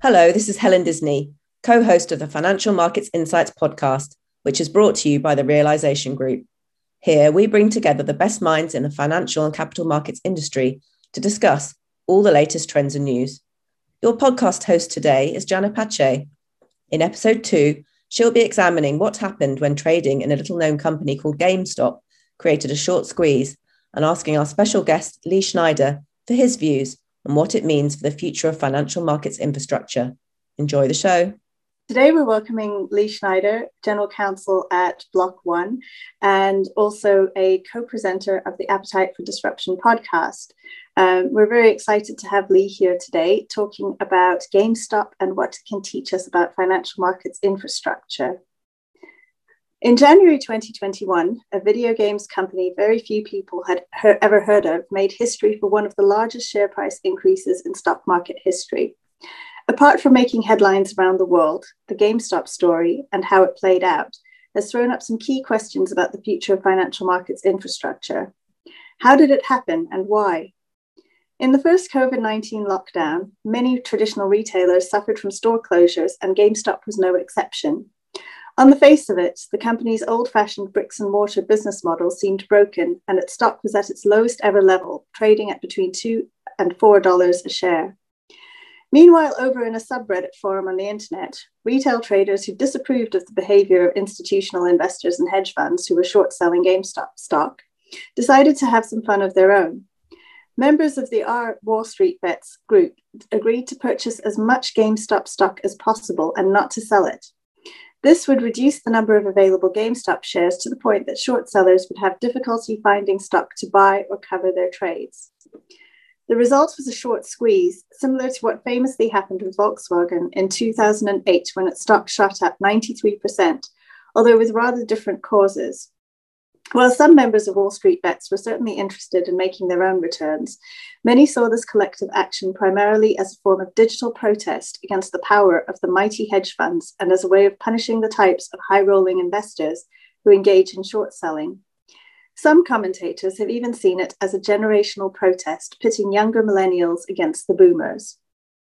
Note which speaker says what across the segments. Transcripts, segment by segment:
Speaker 1: Hello, this is Helen Disney, co-host of the Financial Markets Insights podcast, which is brought to you by the Realization Group. Here, we bring together the best minds in the financial and capital markets industry to discuss all the latest trends and news. Your podcast host today is Jana Pache. In episode 2, she'll be examining what happened when trading in a little-known company called GameStop created a short squeeze and asking our special guest, Lee Schneider, for his views on what it means for the future of financial markets infrastructure. Enjoy the show.
Speaker 2: Today we're welcoming Lee Schneider, General Counsel at Block One, and also a co-presenter of the Appetite for Disruption podcast. We're very excited to have Lee here today talking about GameStop and what it can teach us about financial markets infrastructure. In January 2021, a video games company very few people had ever heard of made history for one of the largest share price increases in stock market history. Apart from making headlines around the world, the GameStop story and how it played out has thrown up some key questions about the future of financial markets infrastructure. How did it happen and why? In the first COVID-19 lockdown, many traditional retailers suffered from store closures, and GameStop was no exception. On the face of it, the company's old-fashioned bricks and mortar business model seemed broken, and its stock was at its lowest ever level, trading at between $2 and $4 a share. Meanwhile, over in a subreddit forum on the internet, retail traders who disapproved of the behavior of institutional investors and hedge funds who were short-selling GameStop stock decided to have some fun of their own. Members of the Our Wall Street Bets group agreed to purchase as much GameStop stock as possible and not to sell it. This would reduce the number of available GameStop shares to the point that short sellers would have difficulty finding stock to buy or cover their trades. The result was a short squeeze, similar to what famously happened with Volkswagen in 2008 when its stock shot up 93%, although with rather different causes. While some members of Wall Street Bets were certainly interested in making their own returns, many saw this collective action primarily as a form of digital protest against the power of the mighty hedge funds and as a way of punishing the types of high-rolling investors who engage in short selling. Some commentators have even seen it as a generational protest, pitting younger millennials against the boomers.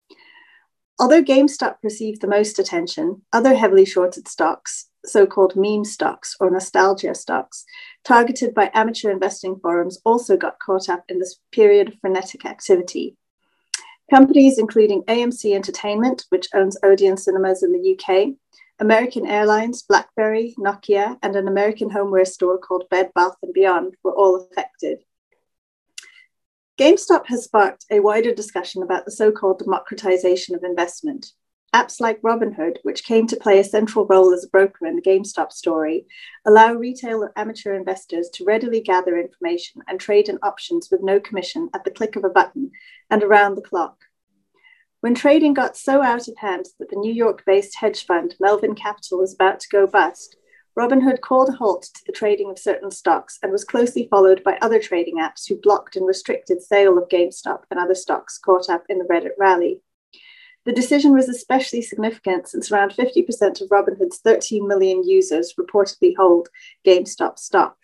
Speaker 2: Although GameStop received the most attention, other heavily shorted stocks, so-called meme stocks or nostalgia stocks, targeted by amateur investing forums, also got caught up in this period of frenetic activity. Companies including AMC Entertainment, which owns Odeon Cinemas in the UK, American Airlines, BlackBerry, Nokia, and an American homeware store called Bed Bath & Beyond were all affected. GameStop has sparked a wider discussion about the so-called democratization of investment. Apps like Robinhood, which came to play a central role as a broker in the GameStop story, allow retail and amateur investors to readily gather information and trade in options with no commission at the click of a button and around the clock. When trading got so out of hand that the New York-based hedge fund Melvin Capital was about to go bust, Robinhood called a halt to the trading of certain stocks and was closely followed by other trading apps who blocked and restricted sale of GameStop and other stocks caught up in the Reddit rally. The decision was especially significant since around 50% of Robinhood's 13 million users reportedly hold GameStop stock.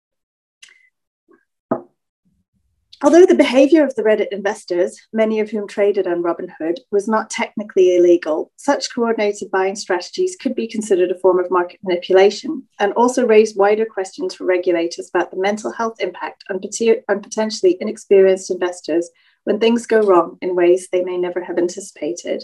Speaker 2: Although the behavior of the Reddit investors, many of whom traded on Robinhood, was not technically illegal, such coordinated buying strategies could be considered a form of market manipulation and also raise wider questions for regulators about the mental health impact on potentially inexperienced investors when things go wrong in ways they may never have anticipated.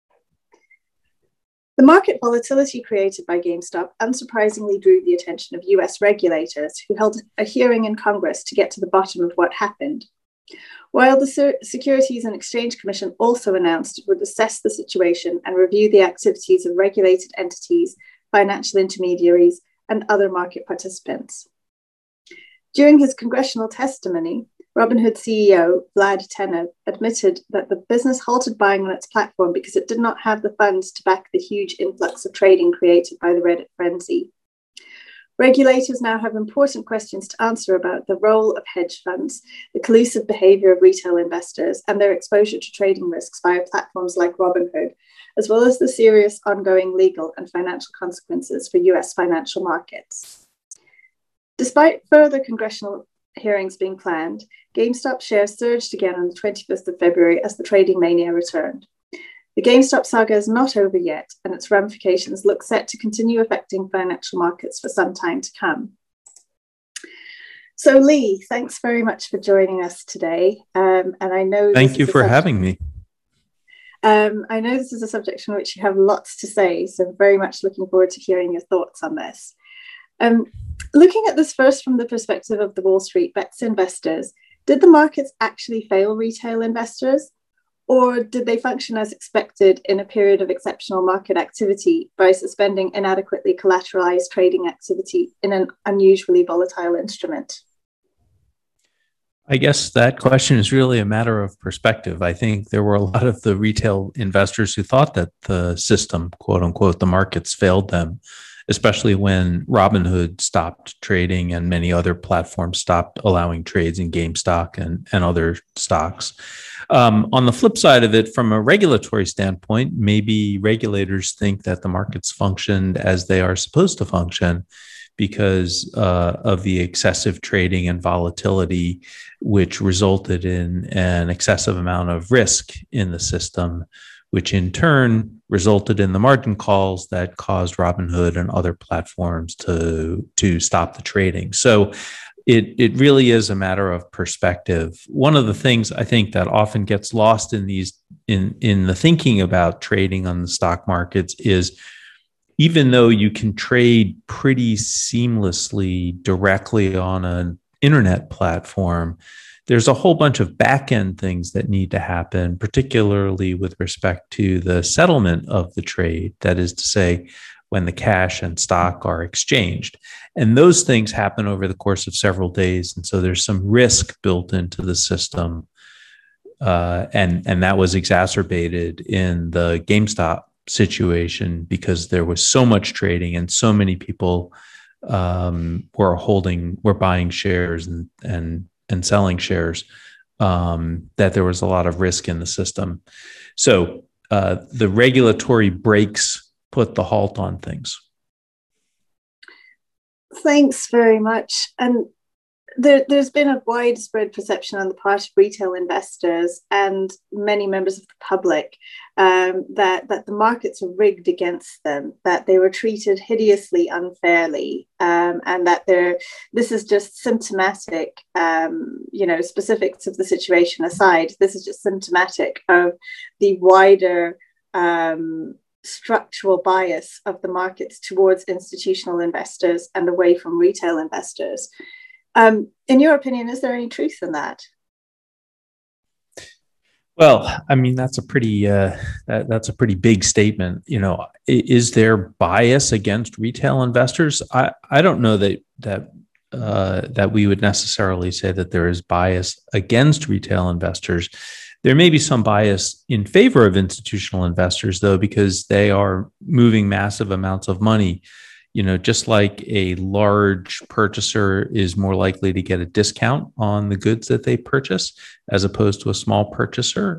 Speaker 2: The market volatility created by GameStop unsurprisingly drew the attention of US regulators who held a hearing in Congress to get to the bottom of what happened. While the Securities and Exchange Commission also announced it would assess the situation and review the activities of regulated entities, financial intermediaries, and other market participants. During his congressional testimony, Robinhood CEO Vlad Tenev admitted that the business halted buying on its platform because it did not have the funds to back the huge influx of trading created by the Reddit frenzy. Regulators now have important questions to answer about the role of hedge funds, the collusive behavior of retail investors, and their exposure to trading risks via platforms like Robinhood, as well as the serious ongoing legal and financial consequences for US financial markets. Despite further congressional hearings being planned, GameStop shares surged again on the 25th of February as the trading mania returned. The GameStop saga is not over yet, and its ramifications look set to continue affecting financial markets for some time to come. So Lee, thanks very much for joining us today. And I know
Speaker 3: Thank you for having me.
Speaker 2: I know this is a subject on which you have lots to say, so very much looking forward to hearing your thoughts on this. Looking at this first from the perspective of the Wall Street Bets investors, did the markets actually fail retail investors? Or did they function as expected in a period of exceptional market activity by suspending inadequately collateralized trading activity in an unusually volatile instrument?
Speaker 3: I guess that question is really a matter of perspective. I think there were a lot of the retail investors who thought that the system, quote unquote, the markets failed them, especially when Robinhood stopped trading and many other platforms stopped allowing trades in GameStop and other stocks. On the flip side of it, from a regulatory standpoint, maybe regulators think that the markets functioned as they are supposed to function because of the excessive trading and volatility, which resulted in an excessive amount of risk in the system, which in turn resulted in the margin calls that caused Robinhood and other platforms to stop the trading. So it really is a matter of perspective. One of the things I think that often gets lost in the thinking about trading on the stock markets is, even though you can trade pretty seamlessly directly on an internet platform, there's a whole bunch of back-end things that need to happen, particularly with respect to the settlement of the trade. That is to say, when the cash and stock are exchanged. And those things happen over the course of several days. And so there's some risk built into the system. And that was exacerbated in the GameStop situation because there was so much trading and so many people were buying shares and selling shares that there was a lot of risk in the system. So the regulatory brakes put the halt on things.
Speaker 2: Thanks very much. And there's been a widespread perception on the part of retail investors and many members of the public that the markets are rigged against them, that they were treated hideously unfairly, and that this is just symptomatic, specifics of the situation aside, this is just symptomatic of the wider structural bias of the markets towards institutional investors and away from retail investors. In your opinion, is there any truth in that?
Speaker 3: Well, I mean, that's a pretty big statement. You know, is there bias against retail investors? I don't know that we would necessarily say that there is bias against retail investors. There may be some bias in favor of institutional investors, though, because they are moving massive amounts of money. You know, just like a large purchaser is more likely to get a discount on the goods that they purchase as opposed to a small purchaser,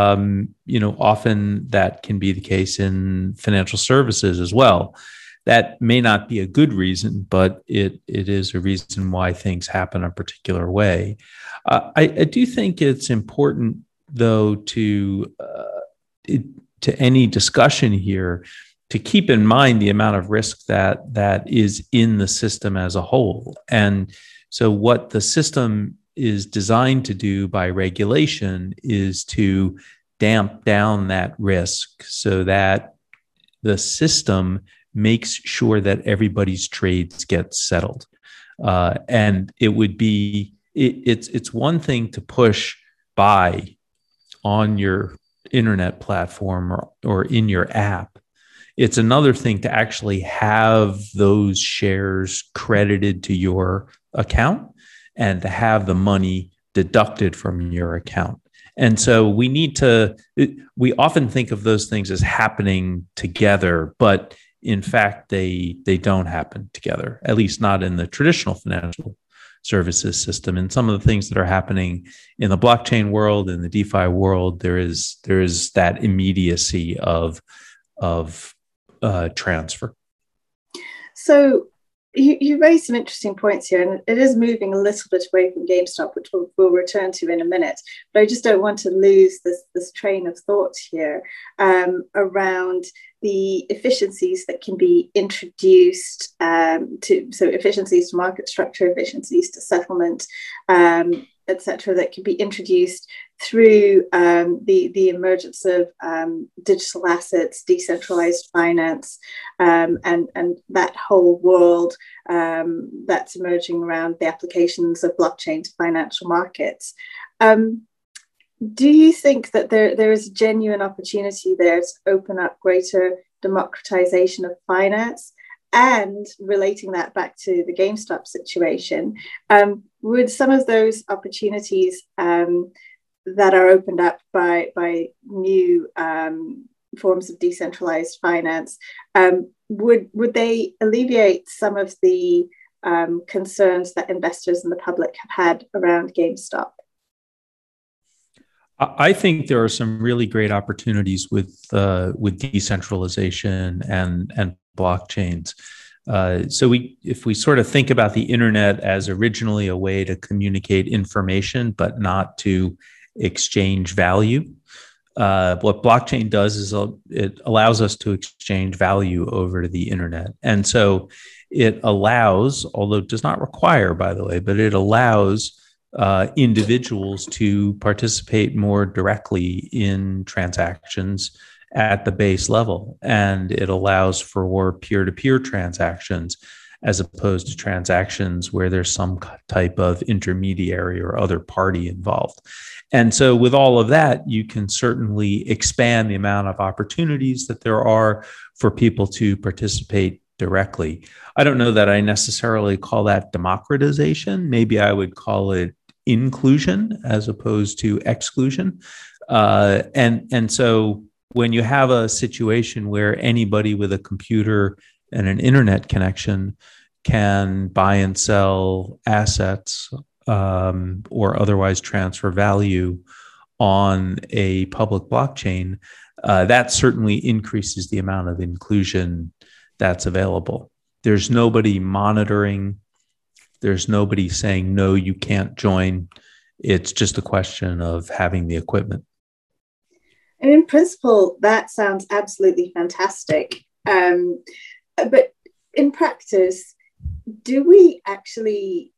Speaker 3: often that can be the case in financial services as well. That may not be a good reason, but it is a reason why things happen a particular way. I do think it's important, though, to any discussion here, to keep in mind the amount of risk that is in the system as a whole. And so what the system is designed to do by regulation is to damp down that risk so that the system makes sure that everybody's trades get settled. And it's one thing to push buy on your internet platform or in your app. It's another thing to actually have those shares credited to your account and to have the money deducted from your account. And so we often think of those things as happening together, but in fact, they don't happen together, at least not in the traditional financial services system. And some of the things that are happening in the blockchain world, in the DeFi world, there is that immediacy of transfer.
Speaker 2: So you raised some interesting points here, and it is moving a little bit away from GameStop, which we'll return to in a minute. But I just don't want to lose this train of thought here around the efficiencies that can be introduced efficiencies to market structure, efficiencies to settlement, etc., that can be introduced through the emergence of digital assets, decentralized finance, and that whole world that's emerging around the applications of blockchain to financial markets. Do you think that there is a genuine opportunity there to open up greater democratization of finance? And relating that back to the GameStop situation, would some of those opportunities that are opened up by new forms of decentralized finance, would they alleviate some of the concerns that investors and the public have had around GameStop?
Speaker 3: I think there are some really great opportunities with decentralization and blockchains. If we sort of think about the internet as originally a way to communicate information, but not to exchange value, what blockchain does is it allows us to exchange value over the internet. And so it allows, although it does not require, by the way, but it allows individuals to participate more directly in transactions at the base level. And it allows for peer-to-peer transactions as opposed to transactions where there's some type of intermediary or other party involved. And so with all of that, you can certainly expand the amount of opportunities that there are for people to participate directly. I don't know that I necessarily call that democratization. Maybe I would call it inclusion as opposed to exclusion. And so when you have a situation where anybody with a computer and an internet connection can buy and sell assets or otherwise transfer value on a public blockchain, that certainly increases the amount of inclusion that's available. There's nobody monitoring. There's nobody saying, no, you can't join. It's just a question of having the equipment.
Speaker 2: And in principle, that sounds absolutely fantastic. But in practice, do we actually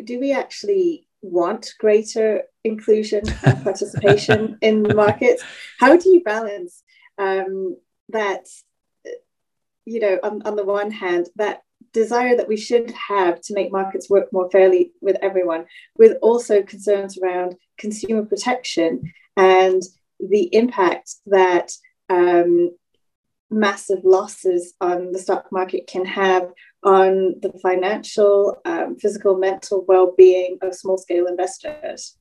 Speaker 2: want greater inclusion and participation in the markets? How do you balance that? On the one hand, that desire that we should have to make markets work more fairly with everyone, with also concerns around consumer protection and the impact that massive losses on the stock market can have on the financial, physical, mental well-being of small-scale investors?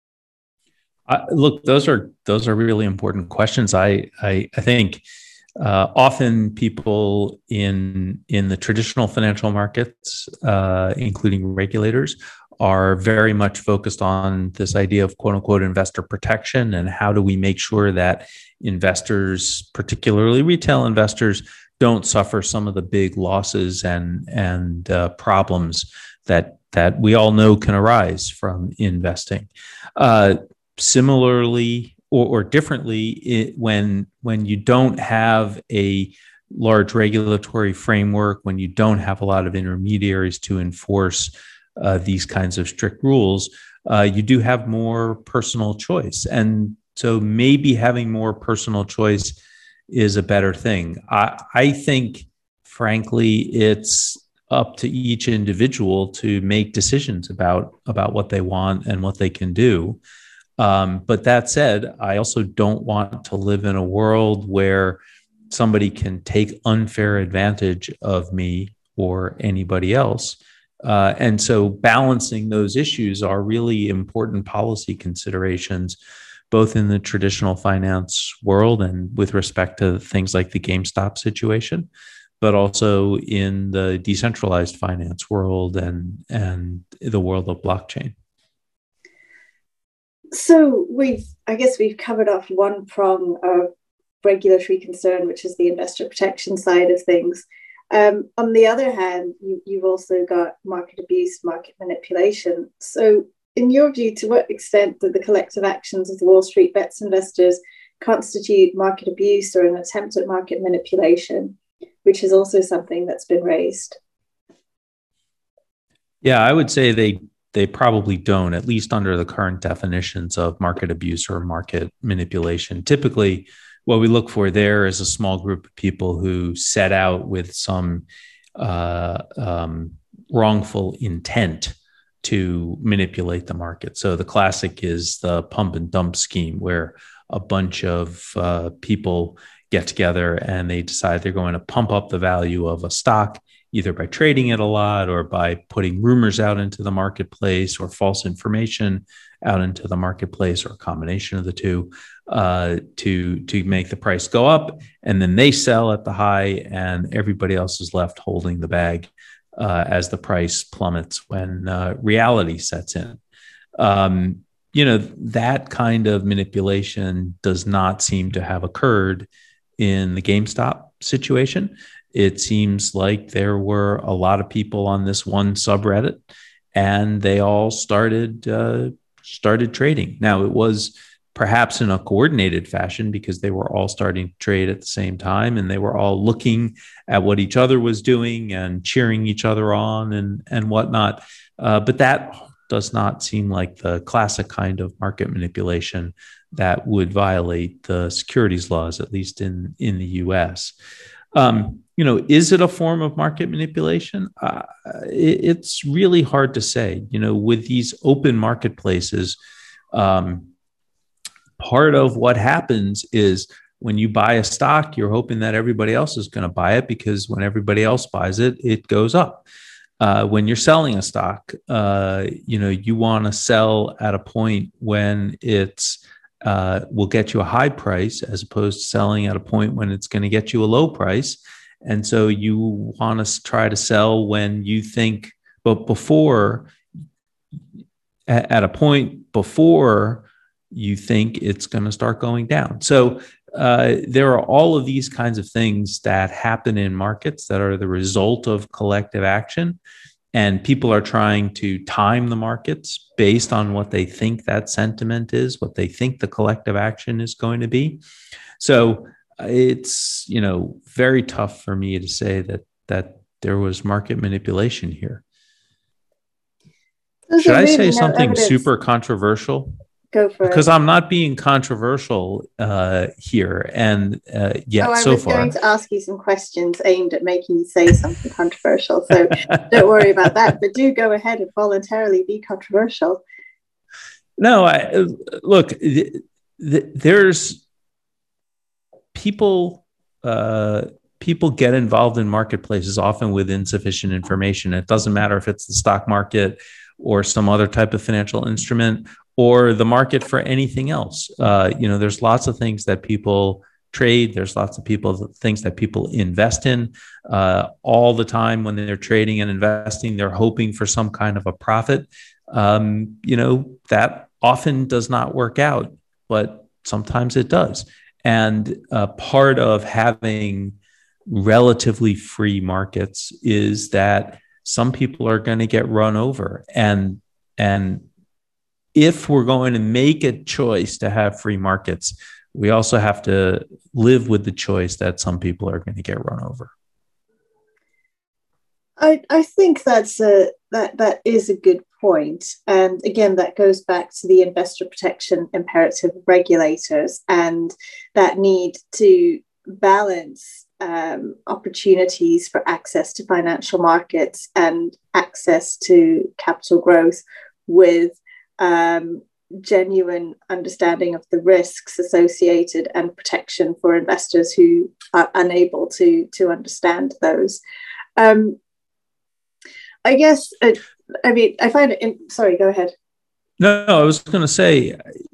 Speaker 3: Look, those are really important questions. I think often people in the traditional financial markets, including regulators, are very much focused on this idea of quote unquote investor protection and how do we make sure that investors, particularly retail investors, don't suffer some of the big losses and problems that we all know can arise from investing. Similarly or differently, when you don't have a large regulatory framework, when you don't have a lot of intermediaries to enforce these kinds of strict rules, you do have more personal choice. And so maybe having more personal choice is a better thing. I think, frankly, it's up to each individual to make decisions about what they want and what they can do. But that said, I also don't want to live in a world where somebody can take unfair advantage of me or anybody else. And so balancing those issues are really important policy considerations, both in the traditional finance world and with respect to things like the GameStop situation, but also in the decentralized finance world and the world of blockchain.
Speaker 2: So we've covered off one prong of regulatory concern, which is the investor protection side of things. On the other hand, you've also got market abuse, market manipulation. So in your view, to what extent do the collective actions of the Wall Street bets investors constitute market abuse or an attempt at market manipulation, which is also something that's been raised?
Speaker 3: Yeah, I would say they probably don't, at least under the current definitions of market abuse or market manipulation. Typically, what we look for there is a small group of people who set out with some wrongful intent to manipulate the market. So the classic is the pump and dump scheme, where a bunch of people get together and they decide they're going to pump up the value of a stock, either by trading it a lot or by putting rumors out into the marketplace or false information out into the marketplace, or a combination of the two, to make the price go up. And then they sell at the high and everybody else is left holding the bag as the price plummets when reality sets in. That kind of manipulation does not seem to have occurred in the GameStop situation. It seems like there were a lot of people on this one subreddit, and they all started trading. Now, it was perhaps in a coordinated fashion because they were all starting to trade at the same time, and they were all looking at what each other was doing and cheering each other on and whatnot. But that does not seem like the classic kind of market manipulation that would violate the securities laws, at least in the U.S. Is it a form of market manipulation? It's really hard to say. With these open marketplaces, part of what happens is when you buy a stock, you're hoping that everybody else is going to buy it, because when everybody else buys it, it goes up. When you're selling a stock, you want to sell at a point when it's will get you a high price, as opposed to selling at a point when it's going to get you a low price. And so you want to try to sell when you think, but at a point before you think it's going to start going down. So there are all of these kinds of things that happen in markets that are the result of collective action. And people are trying to time the markets based on what they think that sentiment is, what they think the collective action is going to be. So it's, very tough for me to say that there was market manipulation here. Should I say something super controversial?
Speaker 2: Go for it.
Speaker 3: Because I'm not being controversial here, and yet so far.
Speaker 2: I was going to ask you some questions aimed at making you say something controversial, so don't worry about that. But do go ahead and voluntarily be controversial.
Speaker 3: No, look. There's people. People get involved in marketplaces often with insufficient information. It doesn't matter if it's the stock market or some other type of financial instrument, or the market for anything else. There's lots of things that people trade. There's lots of things that people invest in all the time. When they're trading and investing, they're hoping for some kind of a profit. That often does not work out, but sometimes it does. And part of having relatively free markets is that some people are going to get run over. And if we're going to make a choice to have free markets, we also have to live with the choice that some people are going to get run over.
Speaker 2: I think that is a good point. And again, that goes back to the investor protection imperative of regulators and that need to balance opportunities for access to financial markets and access to capital growth with genuine understanding of the risks associated and protection for investors who are unable to understand those. I guess, I find it, sorry, go ahead.
Speaker 3: No, I was going to say,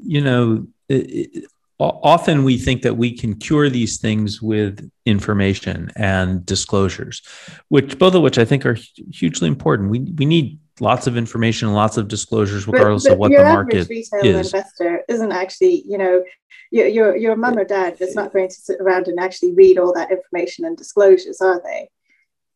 Speaker 3: often we think that we can cure these things with information and disclosures, both of which I think are hugely important. We need lots of information, lots of disclosures, regardless of what the market is. Your
Speaker 2: retail investor isn't actually, your mum or dad is not going to sit around and actually read all that information and disclosures, are they?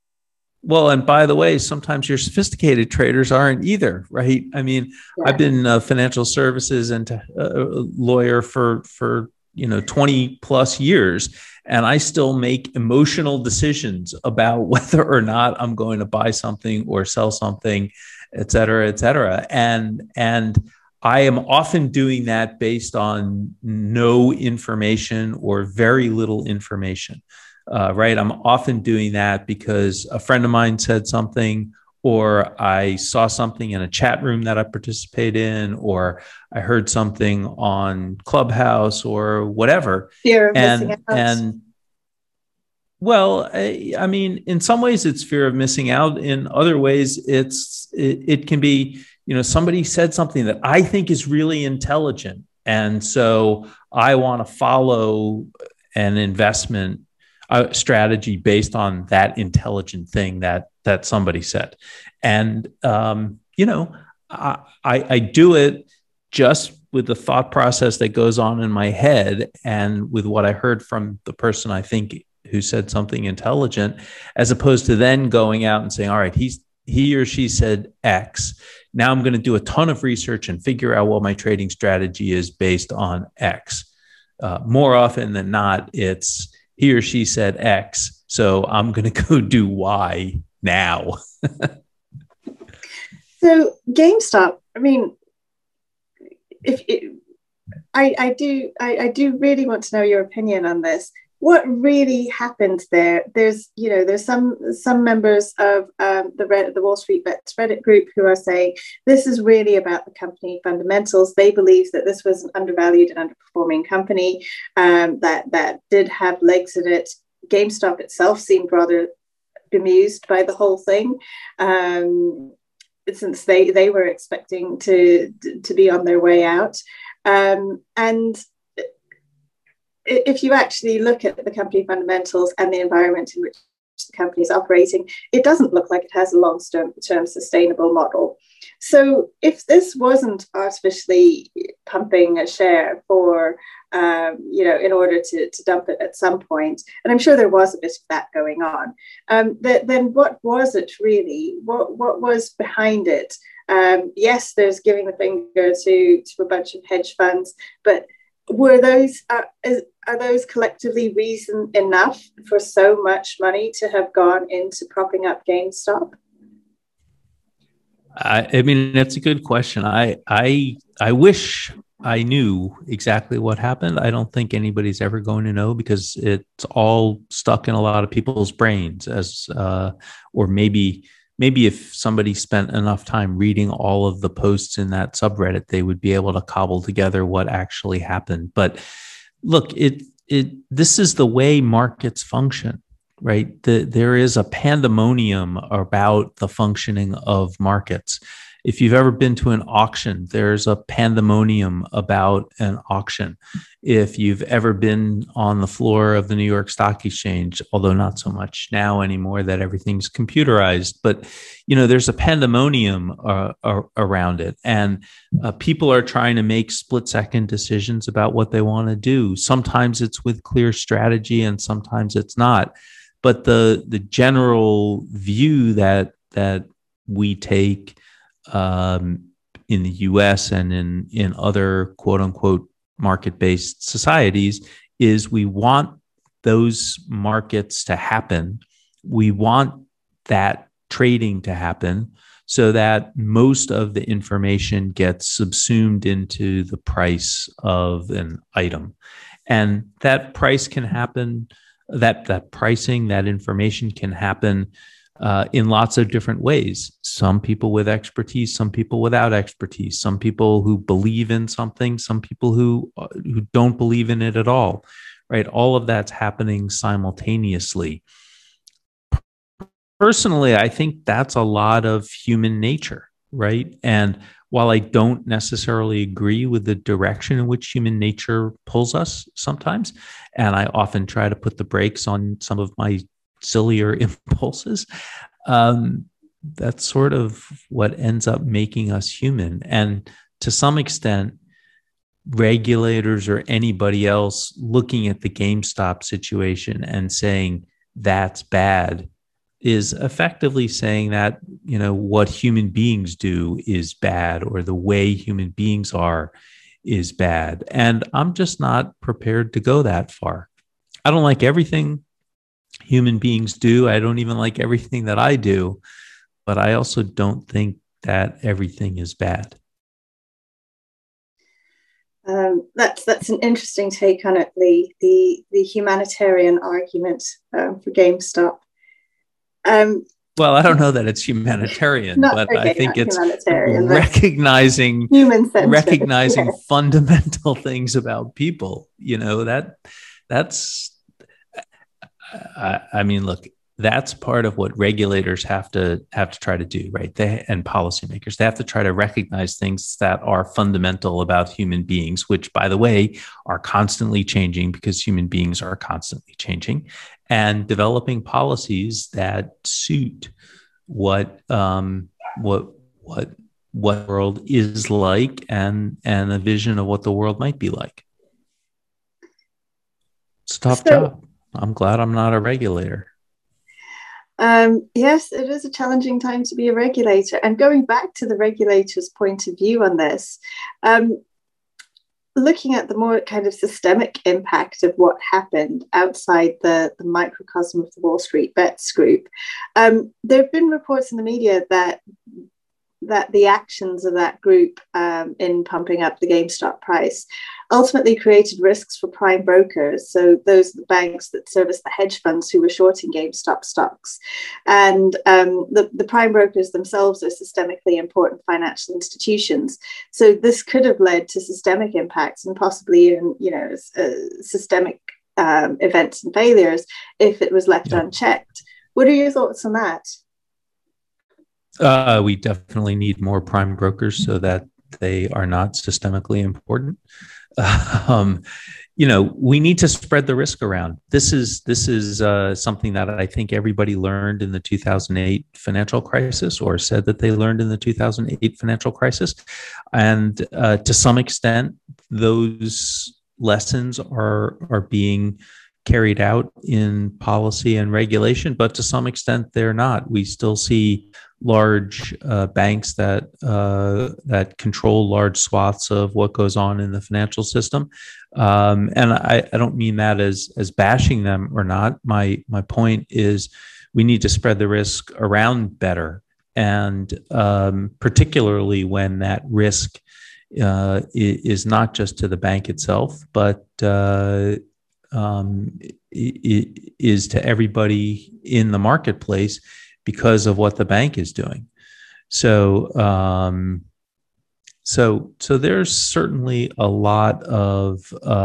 Speaker 3: Well, and by the way, sometimes your sophisticated traders aren't either, right? I mean, I've been a financial services and lawyer for 20 plus years, and I still make emotional decisions about whether or not I'm going to buy something or sell something, et cetera, et cetera. And I am often doing that based on no information or very little information. Right. I'm often doing that because a friend of mine said something, or I saw something in a chat room that I participate in, or I heard something on Clubhouse or whatever.
Speaker 2: Fear of missing out.
Speaker 3: And well, I mean, in some ways it's fear of missing out. In other ways, it can be, somebody said something that I think is really intelligent. And so I want to follow an investment strategy based on that intelligent thing that somebody said. And, I do it just with the thought process that goes on in my head and with what I heard from the person I think who said something intelligent, as opposed to then going out and saying, all right, he or she said X. Now I'm going to do a ton of research and figure out what my trading strategy is based on X. More often than not, it's he or she said X, so I'm going to go do Y now.
Speaker 2: So GameStop, I mean, I do really want to know your opinion on this. What really happened there? There's some members of the Wall Street Bets Reddit group who are saying this is really about the company fundamentals. They believe that this was an undervalued and underperforming company that did have legs in it. GameStop itself seemed rather bemused by the whole thing, since they were expecting to be on their way out, and if you actually look at the company fundamentals and the environment in which the company is operating, it doesn't look like it has a long-term sustainable model. So if this wasn't artificially pumping a share for, in order to dump it at some point, and I'm sure there was a bit of that going on, then what was it really? What was behind it? Yes, there's giving the finger to a bunch of hedge funds, but were those are those collectively reason enough for so much money to have gone into propping up GameStop?
Speaker 3: I mean, that's a good question. I wish I knew exactly what happened. I don't think anybody's ever going to know because it's all stuck in a lot of people's brains or maybe if somebody spent enough time reading all of the posts in that subreddit, they would be able to cobble together what actually happened. But look, this is the way markets function, right? There is a pandemonium about the functioning of markets. If you've ever been to an auction, there's a pandemonium about an auction. If you've ever been on the floor of the New York Stock Exchange, although not so much now anymore that everything's computerized, but there's a pandemonium around it, and people are trying to make split-second decisions about what they want to do. Sometimes it's with clear strategy, and sometimes it's not. But the general view that we take in the US and in other quote unquote market-based societies is we want those markets to happen. We want that trading to happen so that most of the information gets subsumed into the price of an item. And that price can happen, that pricing, that information can happen in lots of different ways. Some people with expertise, some people without expertise, some people who believe in something, some people who don't believe in it at all, right? All of that's happening simultaneously. Personally, I think that's a lot of human nature, right? And while I don't necessarily agree with the direction in which human nature pulls us sometimes, and I often try to put the brakes on some of my sillier impulses, that's sort of what ends up making us human. And to some extent, regulators or anybody else looking at the GameStop situation and saying that's bad is effectively saying that, what human beings do is bad, or the way human beings are is bad. And I'm just not prepared to go that far. I don't like everything human beings do. I don't even like everything that I do, but I also don't think that everything is bad.
Speaker 2: That's an interesting take on it. The humanitarian argument for GameStop.
Speaker 3: Well, I don't know that it's humanitarian, but I think it's recognizing fundamental things about people. I mean, look, that's part of what regulators have to try to do, right? And policymakers, they have to try to recognize things that are fundamental about human beings, which, by the way, are constantly changing because human beings are constantly changing, and developing policies that suit what the world is like, and a vision of what the world might be like. It's a tough job. I'm glad I'm not a regulator.
Speaker 2: Yes, it is a challenging time to be a regulator. And going back to the regulator's point of view on this, looking at the more kind of systemic impact of what happened outside the microcosm of the Wall Street Bets group, there have been reports in the media that the actions of that group in pumping up the GameStop price ultimately created risks for prime brokers. So those are the banks that service the hedge funds who were shorting GameStop stocks. And the prime brokers themselves are systemically important financial institutions. So this could have led to systemic impacts and possibly even, systemic events and failures if it was left unchecked. What are your thoughts on that?
Speaker 3: We definitely need more prime brokers so that they are not systemically important. We need to spread the risk around. This is something that I think everybody learned in the 2008 financial crisis, or said that they learned in the 2008 financial crisis. And to some extent, those lessons are being carried out in policy and regulation, but to some extent they're not. We still see large banks that control large swaths of what goes on in the financial system, and I don't mean that as bashing them or not. My point is, we need to spread the risk around better, and particularly when that risk is not just to the bank itself, but it is to everybody in the marketplace because of what the bank is doing. So there's certainly a lot of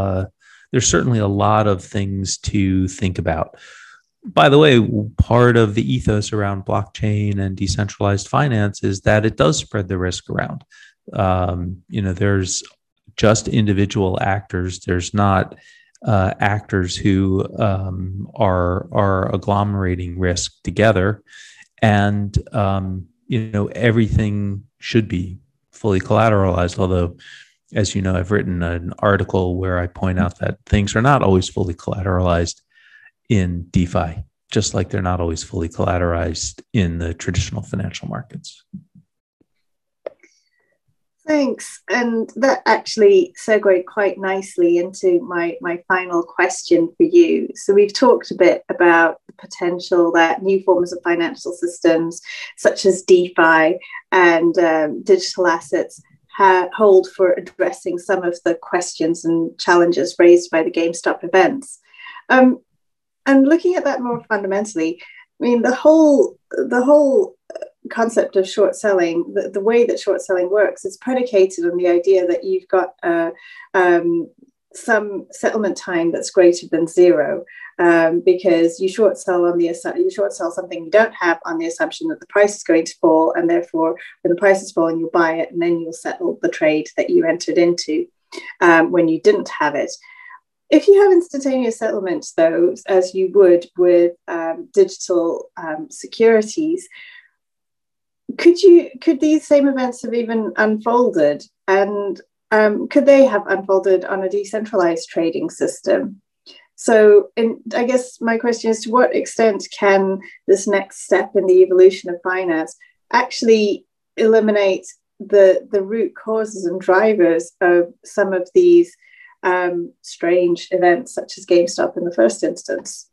Speaker 3: things to think about. By the way, part of the ethos around blockchain and decentralized finance is that it does spread the risk around. There's just individual actors. There's not actors who are agglomerating risk together, and everything should be fully collateralized. Although, as you know, I've written an article where I point out that things are not always fully collateralized in DeFi, just like they're not always fully collateralized in the traditional financial markets.
Speaker 2: Thanks. And that actually segued quite nicely into my final question for you. So we've talked a bit about the potential that new forms of financial systems, such as DeFi and digital assets, hold for addressing some of the questions and challenges raised by the GameStop events. And looking at that more fundamentally, I mean, the whole concept of short selling, the way that short selling works, is predicated on the idea that you've got some settlement time that's greater than zero, because you short sell something you don't have on the assumption that the price is going to fall, and therefore when the price is falling, you'll buy it and then you'll settle the trade that you entered into when you didn't have it. If you have instantaneous settlements, though, as you would with digital securities, could these same events have even unfolded, and could they have unfolded on a decentralized trading system? So, I guess my question is, to what extent can this next step in the evolution of finance actually eliminate the root causes and drivers of some of these strange events, such as GameStop in the first instance?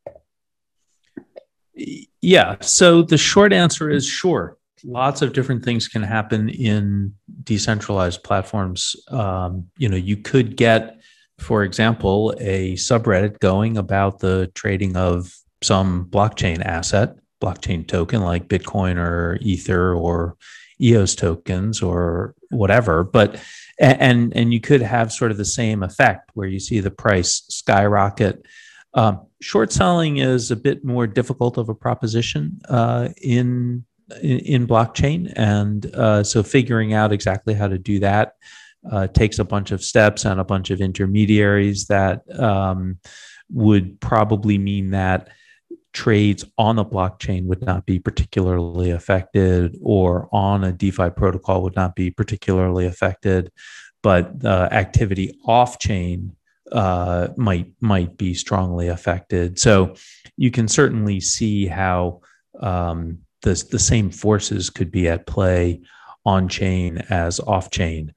Speaker 3: Yeah. So the short answer is sure. Lots of different things can happen in decentralized platforms. You could get, for example, a subreddit going about the trading of some blockchain asset, blockchain token like Bitcoin or Ether or EOS tokens or whatever. But and you could have sort of the same effect where you see the price skyrocket. Short selling is a bit more difficult of a proposition in blockchain, and so figuring out exactly how to do that takes a bunch of steps and a bunch of intermediaries that would probably mean that trades on a blockchain would not be particularly affected, or on a DeFi protocol would not be particularly affected, but activity off chain might be strongly affected. So you can certainly see how the same forces could be at play on chain as off chain,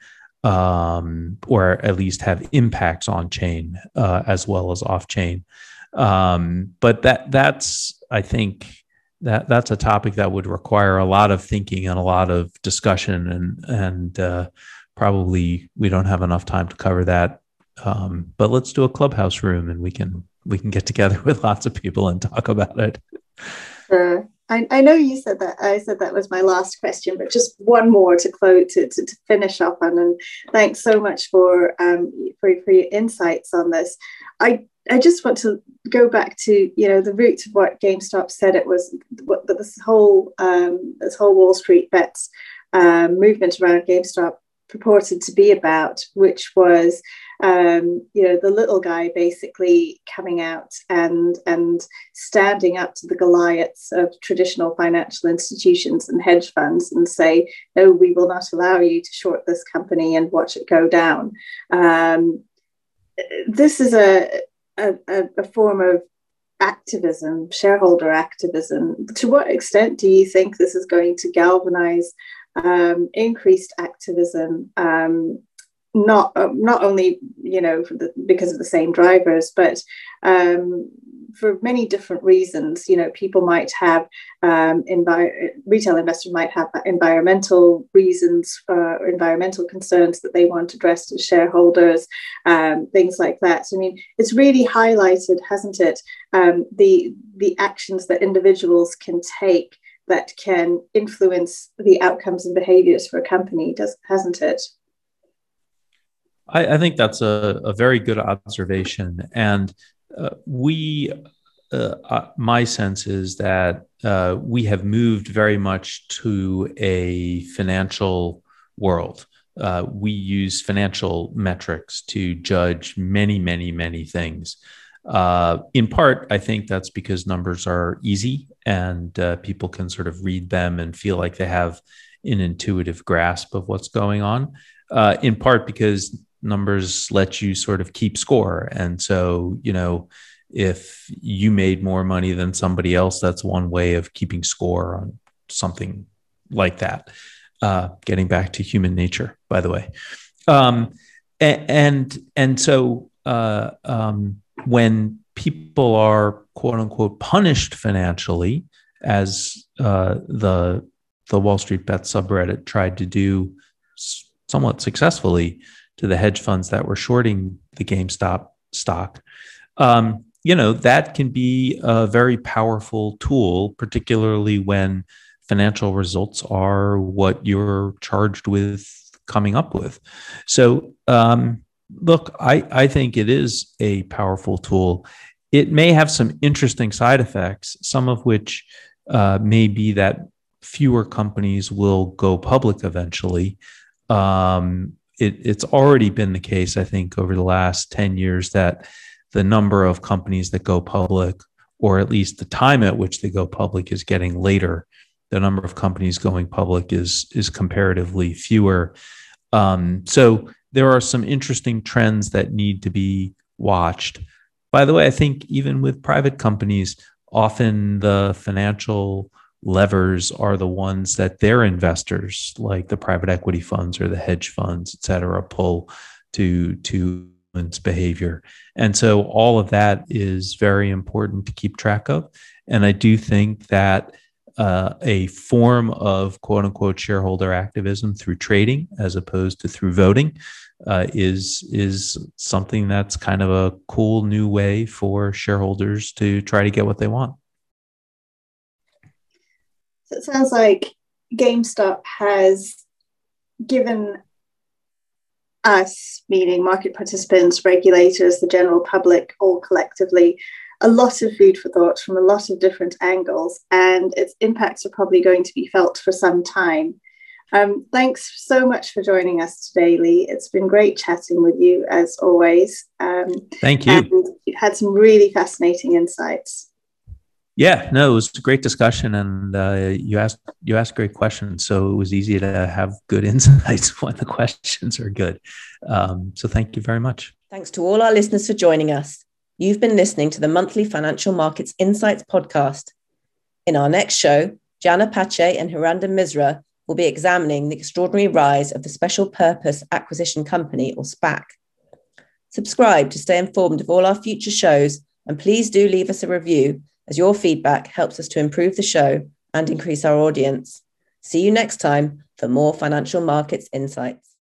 Speaker 3: or at least have impacts on chain as well as off chain. But that's I think that's a topic that would require a lot of thinking and a lot of discussion, and probably we don't have enough time to cover that. But let's do a Clubhouse room, and we can get together with lots of people and talk about it.
Speaker 2: Sure. I know you said that. I said that was my last question, but just one more to close to finish up on. And thanks so much for your insights on this. I just want to go back to the root of what GameStop said it was. What this whole Wall Street bets movement around GameStop purported to be about, which was the little guy basically coming out and standing up to the Goliaths of traditional financial institutions and hedge funds and say, no, we will not allow you to short this company and watch it go down. This is a form of activism, shareholder activism. To what extent do you think this is going to galvanize increased activism, not only because of the same drivers, but for many different reasons? People might have retail investors might have environmental reasons, environmental concerns that they want addressed as shareholders, things like that. I mean, it's really highlighted, hasn't it, the actions that individuals can take that can influence the outcomes and behaviors for a company, hasn't it?
Speaker 3: I think that's a very good observation. And my sense is that we have moved very much to a financial world. We use financial metrics to judge many, many, many things. In part, I think that's because numbers are easy and people can sort of read them and feel like they have an intuitive grasp of what's going on. In part because numbers let you sort of keep score. And so, if you made more money than somebody else, that's one way of keeping score on something like that. Getting back to human nature, by the way. And so when people are quote unquote punished financially, as the Wall Street Bet subreddit tried to do somewhat successfully to the hedge funds that were shorting the GameStop stock, that can be a very powerful tool, particularly when financial results are what you're charged with coming up with. So, look, I think it is a powerful tool. It may have some interesting side effects, some of which may be that fewer companies will go public eventually. It's already been the case, I think, over the last 10 years that the number of companies that go public, or at least the time at which they go public, is getting later. The number of companies going public is comparatively fewer. So there are some interesting trends that need to be watched. By the way, I think even with private companies, often the financial levers are the ones that their investors, like the private equity funds or the hedge funds, et cetera, pull to influence behavior. And so all of that is very important to keep track of. And I do think that a form of quote unquote shareholder activism through trading as opposed to through voting is something that's kind of a cool new way for shareholders to try to get what they want.
Speaker 2: So it sounds like GameStop has given us, meaning market participants, regulators, the general public, all collectively, a lot of food for thought from a lot of different angles, and its impacts are probably going to be felt for some time. Thanks so much for joining us today, Lee. It's been great chatting with you as always.
Speaker 3: Thank you.
Speaker 2: And you had some really fascinating insights.
Speaker 3: Yeah, no, it was a great discussion, and you asked great questions, so it was easy to have good insights when the questions are good. So thank you very much.
Speaker 1: Thanks to all our listeners for joining us. You've been listening to the monthly Financial Markets Insights podcast. In our next show, Jana Pache and Hiranda Misra will be examining the extraordinary rise of the Special Purpose Acquisition Company, or SPAC. Subscribe to stay informed of all our future shows, and please do leave us a review, as your feedback helps us to improve the show and increase our audience. See you next time for more Financial Markets Insights.